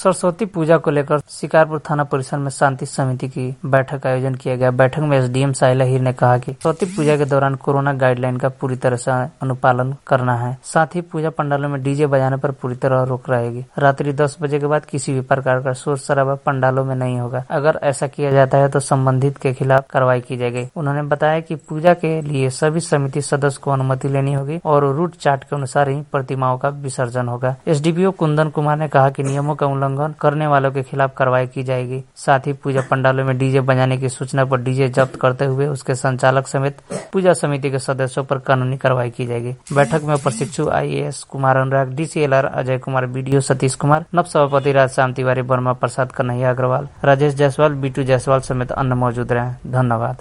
सरस्वती पूजा को लेकर शिकारपुर थाना परिसर में शांति समिति की बैठक का आयोजन किया गया। बैठक में एसडीएम साहिल अहीर ने कहा कि सरस्वती पूजा के दौरान कोरोना गाइडलाइन का पूरी तरह से अनुपालन करना है। साथ ही पूजा पंडालों में डीजे बजाने पर पूरी तरह रोक रहेगी। रात्रि 10 बजे के बाद किसी भी प्रकार का शोर शराबा पंडालों में नहीं होगा। अगर ऐसा किया जाता है तो संबंधित के खिलाफ कार्रवाई की जाएगी। उन्होंने बताया कि पूजा के लिए सभी समिति सदस्य को अनुमति लेनी होगी और रूट चार्ट के अनुसार ही प्रतिमाओं का विसर्जन होगा। एसडीपीओ कुंदन कुमार ने कहा कि नियमों का उल्लंघन करने वालों के खिलाफ कार्रवाई की जाएगी। साथ ही पूजा पंडालों में डीजे बजाने की सूचना पर डीजे जब्त करते हुए उसके संचालक समेत पूजा समिति के सदस्यों पर कानूनी कार्रवाई की जाएगी। बैठक में प्रशिक्षु IAS कुमार अनुराग, DCLR अजय कुमार, BDO सतीश कुमार, नव सभापति राजश्याम तिवारी, वर्मा प्रसाद, कन्हैया अग्रवाल, राजेश जायसवाल, बीटू जायसवाल समेत अन्य मौजूद रहे। धन्यवाद।